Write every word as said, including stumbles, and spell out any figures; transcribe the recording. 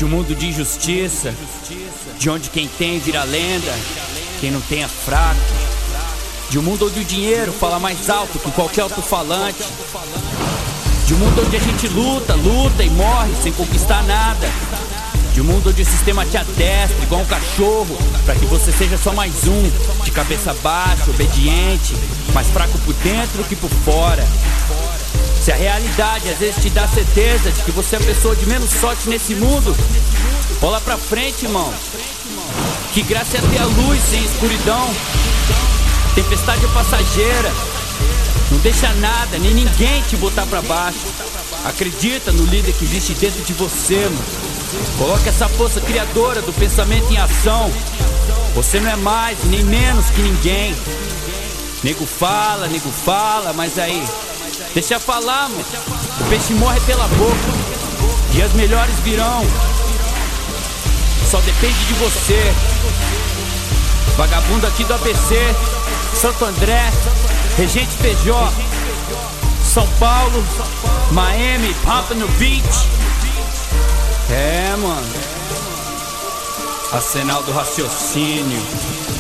De um mundo de injustiça, de onde quem tem vira lenda, quem não tem é fraco. De um mundo onde o dinheiro fala mais alto que qualquer alto-falante. De um mundo onde a gente luta, luta e morre sem conquistar nada. De um mundo onde o sistema te adestra igual um cachorro, pra que você seja só mais um, de cabeça baixa, obediente, mais fraco por dentro que por fora. Se a realidade às vezes te dá certeza de que você é a pessoa de menos sorte nesse mundo, bola pra frente, irmão. Que graça é ter a luz sem escuridão. Tempestade é passageira, não deixa nada, nem ninguém te botar pra baixo. Acredita no líder que existe dentro de você, mano. Coloque essa força criadora do pensamento em ação. Você não é mais nem menos que ninguém. Nego fala, nego fala, mas aí, deixa falar, mano. O peixe morre pela boca. Dias melhores virão. Só depende de você. Vagabundo aqui do A B C, Santo André, Regente P J, São Paulo, Miami, Pompano Beach. É, mano. Arsenal do raciocínio.